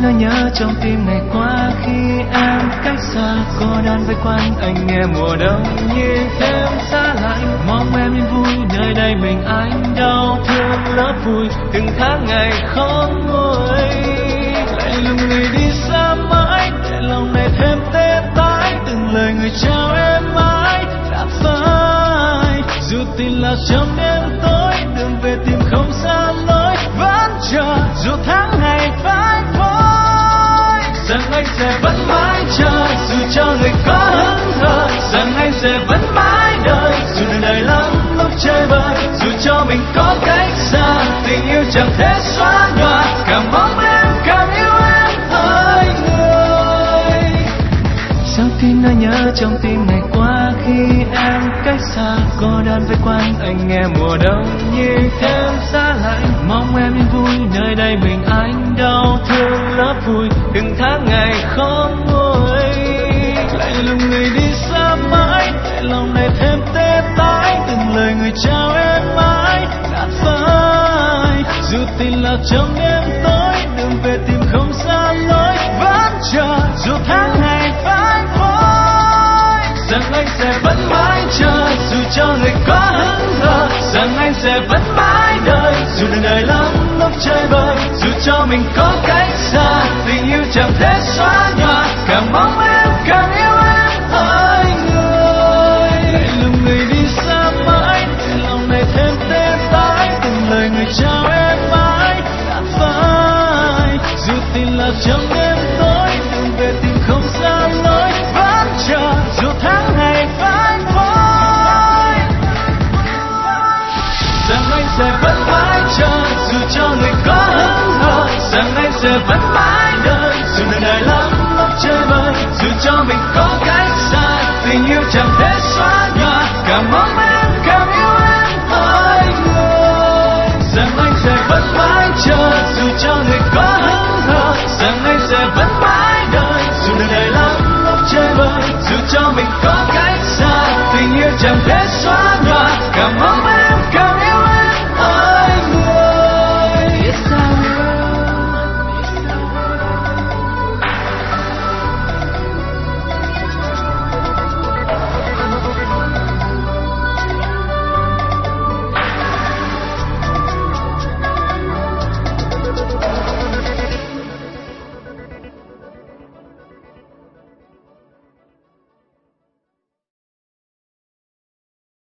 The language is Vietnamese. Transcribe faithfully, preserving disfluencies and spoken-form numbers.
nỗi nhớ trong tim ngày qua khi em cách xa cô đơn với quanh anh nghe mùa đông như thêm xa lạnh. Mong em yên vui nơi đây mình anh đau thương lớp vui từng tháng ngày khó nguôi. Lại lùng người đi xa mãi để lòng này thêm tê tái từng lời người trao em mãi đã phai. Dù tin là trong đêm tối đường về tìm không xa lối vẫn chờ dù tháng ngày phai phôi. Rằng anh sẽ vẫn mãi chờ dù cho người có hững hờ. Rằng anh sẽ vẫn mãi đợi dù đời đầy lắm lúc chơi vơi. Dù cho mình có cách xa tình yêu chẳng thể xóa nhòa. Càng mong em càng yêu em hỡi người. Sao tin nỗi nhớ trong tim ngày qua khi em cách xa cô đơn với quanh anh nghe mùa đông như thêm xa lạnh. Mong em yên vui nơi đây mình anh đau thương lớp vui từng tháng ngày khó nguôi. Lại lùng người đi xa mãi để lòng này thêm tê tái từng lời người trao em mãi đã phai. Dù tin là trong đêm tối đường về tìm không xa lối vẫn chờ dù tháng ngày phai phôi. Rằng anh sẽ vẫn mãi chờ dù cho người có hững hờ. Rằng anh sẽ vẫn mãi đợi dù đời đời lắm lúc chơi vơi. Dù cho mình có cách xa tình yêu chẳng thể xóa nhòa. Càng mong em càng yêu em hỡi người. Lại lùng người đi xa mãi để lòng này thêm tê tái từng lời người trao em mãi đã phai. Dù tin là trong đêm tối đường về tìm không xa lối vẫn chờ dù tháng ngày phai phôi. Rằng anh sẽ vẫn mãi chờ dù cho người có hững hờ. Rằng anh sẽ vẫn mãi đợi dù đời đời lắm lúc chơi vơi. Dù cho mình có cách xa tình yêu chẳng thể xóa nhòa. Càng mong em càng yêu em hỡi người. Rằng anh sẽ vẫn mãi chờ dù cho người có hững hờ. Rằng anh sẽ vẫn mãi đợi dù đời đời lắm lúc chơi vơi. Dù cho mình có cách xa tình yêu chẳng thể